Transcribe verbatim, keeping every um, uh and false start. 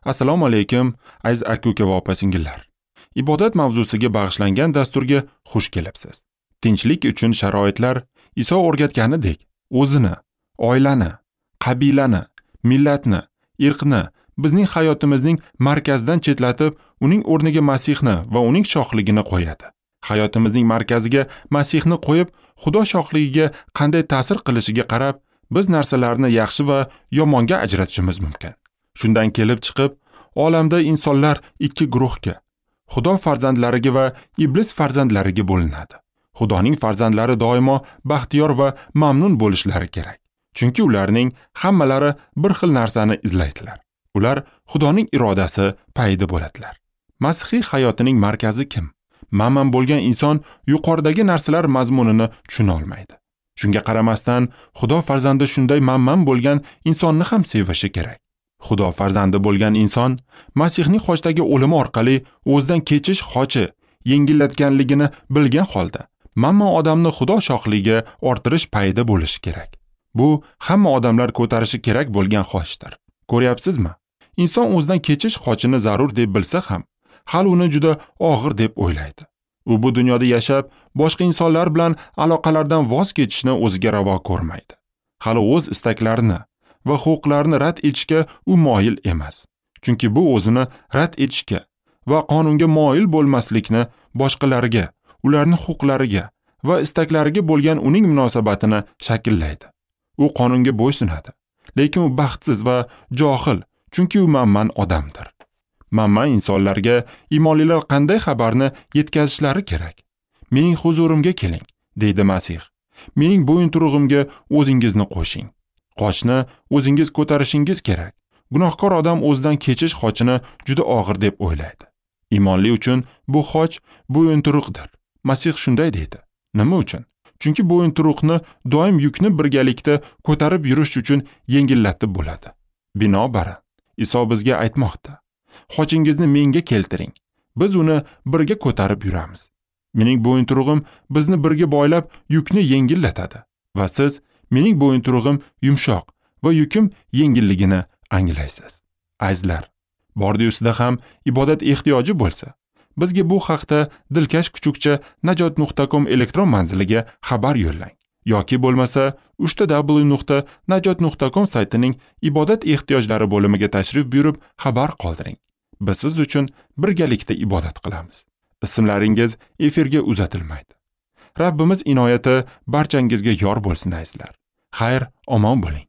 Assalomu alaykum, aziz aka-uka va opa-singillar. Ibodat mavzusiga bag'ishlangan dasturga xush kelibsiz. Tinchlik uchun sharoitlar Iso o'rgatganidek o'zini, oilani, qabilani, millatni, irqni bizning hayotimizning markazidan chetlatib, uning o'rniga Masihni va uning shohligini qo'yadi. Hayotimizning markaziga Masihni qo'yib, Xudo shohligiga qanday ta'sir qilishiga qarab, biz narsalarni yaxshi va yomonga ajratishimiz mumkin. Shundan kelib chiqib, olamda insonlar ikki guruhga, Xudo farzandlariga va iblis farzandlariga bo'linadi. Xudoning farzandlari doimo baxtiyor va mamnun bo'lishlari kerak. Chunki ularning hammalari bir xil narsani izlaydilar. Ular Xudoning irodasi payida bo'ladilar. Masihiy hayotining markazi kim? Mamnun bo'lgan inson yuqoridagi narsalar mazmunini tushuna olmaydi. Shunga qaramasdan, Xudo farzandi shunday mamnun bo'lgan insonni ham sevishi kerak. Xudo farzandi bo'lgan inson Masihning qoshdagi o'limi orqali o'zidan kechish xochi yengillatganligini bilgan holda mamnun odamni Xudo shohligiga orttirish payida bo'lishi kerak. Bu hamma odamlar ko'tarishi kerak bo'lgan xochdir. Ko'ryapsizmi? Inson o'zidan kechish xochini zarur deb bilsa ham, hali uni juda og'ir deb o'ylaydi. U bu dunyoda yashab, boshqa insonlar bilan aloqalardan voz kechishni o'ziga ravo ko'rmaydi. Hali o'z istaklarini va huquqlarini rad etishga u moyil emas. Chunki bu o'zini rad etishga va qonunga moyil bo'lmaslikni boshqalarga, ularning huquqlariga va istaklariga bo'lgan uning munosabatini shakllaydi. U qonunga bo'ysunadi, lekin u baxtsiz va johil, chunki u mamnun odamdir. Mamnun insonlarga iymonlilar qanday xabarni yetkazishlari kerak? Mening huzurimga keling, deydi Masih. Mening bo'yinturug'imga o'zingizni qo'shing. Qochni o'zingiz ko'tarishingiz kerak. Gunohkor odam o'zidan kechish xochini juda og'ir deb o'ylaydi. Iymonli uchun bu xoch bo'yinturuqdir. Masih shunday deydi. Nima uchun? Chunki bo'yinturuqni doim yukni birgalikda ko'tarib yurish uchun yengillatib bo'ladi. Binobarin, Iso bizga aytmoqda: "Xochingizni menga keltiring. Biz uni birga ko'tarib yuramiz." Mening bo'yinturug'im bizni birga boylab yukni yengillatadi va siz mening bo'yinturug'im yumshoq va yukim yengilligini anglaysiz. Azizlar, bordi ustida ham ibodat ehtiyoji bo'lsa, bizga bu haqda dilkash kuchukcha najot nuqta com elektron manziliga xabar yo'llang. Yoki bo'lmasa uch w w nuqta najot nuqta com saytining ibodat ehtiyojlari bo'limiga tashrif buyurib xabar qoldiring. Biz siz uchun birgalikda ibodat qilamiz. Ismlaringiz efirga uzatilmaydi. Rabbimiz inoyati barchangizga yor bo'lsin azizlar. Xayr, omon bo'ling.